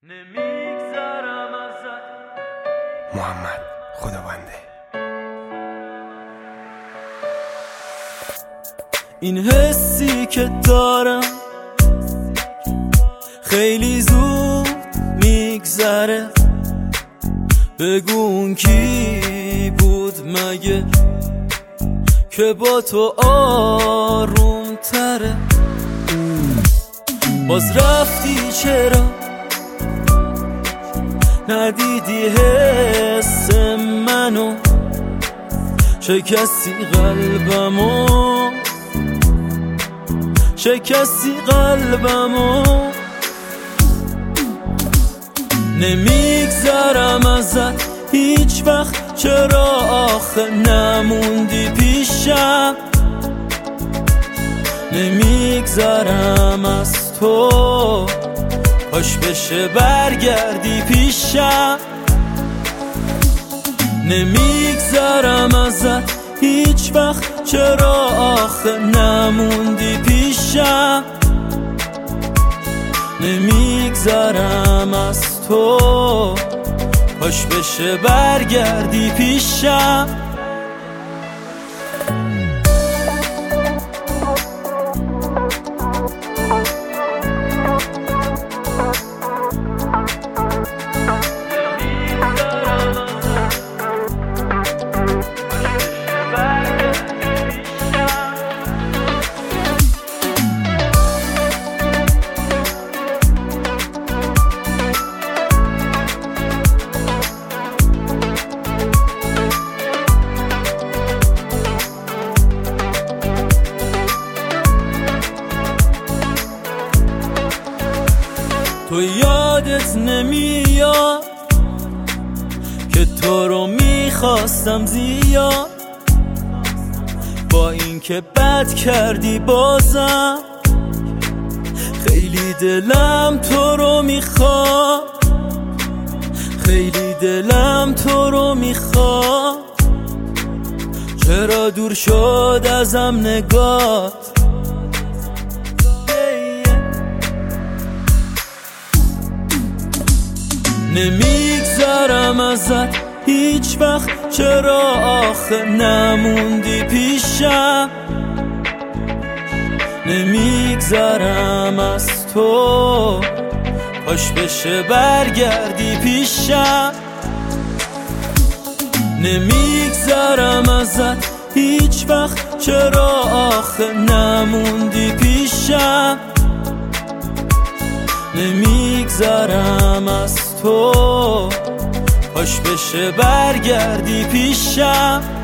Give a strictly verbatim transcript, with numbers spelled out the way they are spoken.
نمیگذرم ازت. محمد خداونده. این حسی که دارم خیلی زود میگذره، بگون کی بود مگه که با تو آروم تره. باز رفتی چرا ندیدی حس منو، شکستی قلبمو شکستی قلبمو. نمیگذرم ازت هیچ وقت، چرا آخه نموندی پیشم. نمیگذرم از تو، کاش بشه برگردی پیشم. نمیگذرم ازت هیچ وقت، چرا آخه نموندی پیشم. نمیگذرم از تو، کاش بشه برگردی پیشم. تو یادت نمیاد که تو رو میخواستم زیاد، با اینکه بد کردی بازم خیلی دلم تو رو میخواد، خیلی دلم تو رو میخواد. چرا دور شد ازم نگات، نمیگذرم ازت هیچ وقت، چرا آخه نموندی پیشم. نمیگذرم از تو، کاش بشه برگردی پیشم. نمیگذرم ازت هیچ وقت، چرا آخه نموندی پیشم. نمیگذرم از تو، کاش بشه برگردی پیشم.